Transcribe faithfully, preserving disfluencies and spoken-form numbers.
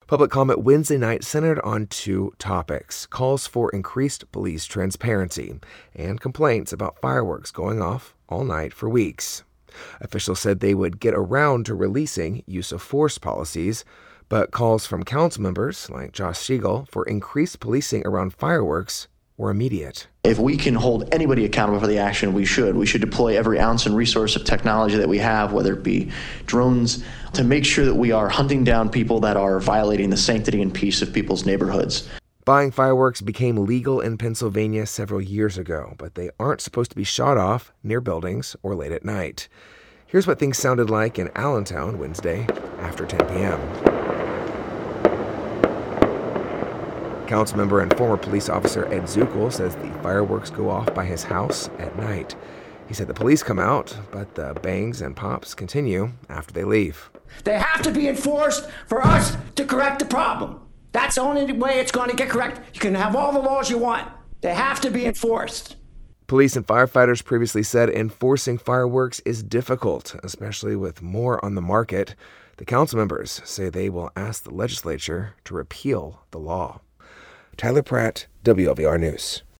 Public comment Wednesday night centered on two topics: calls for increased police transparency and complaints about fireworks going off all night for weeks. Officials said they would get around to releasing use of force policies, but calls from council members like Josh Siegel for increased policing around fireworks were immediate. If we can hold anybody accountable for the action, we should. We should deploy every ounce and resource of technology that we have, whether it be drones, to make sure that we are hunting down people that are violating the sanctity and peace of people's neighborhoods. Buying fireworks became legal in Pennsylvania several years ago, but they aren't supposed to be shot off near buildings or late at night. Here's what things sounded like in Allentown Wednesday after ten p.m. Councilmember and former police officer Ed Zuckel says the fireworks go off by his house at night. He said the police come out, but the bangs and pops continue after they leave. They have to be enforced for us to correct the problem. That's the only way it's going to get correct. You can have all the laws you want. They have to be enforced. Police and firefighters previously said enforcing fireworks is difficult, especially with more on the market. The council members say they will ask the legislature to repeal the law. Tyler Pratt, W L V R News.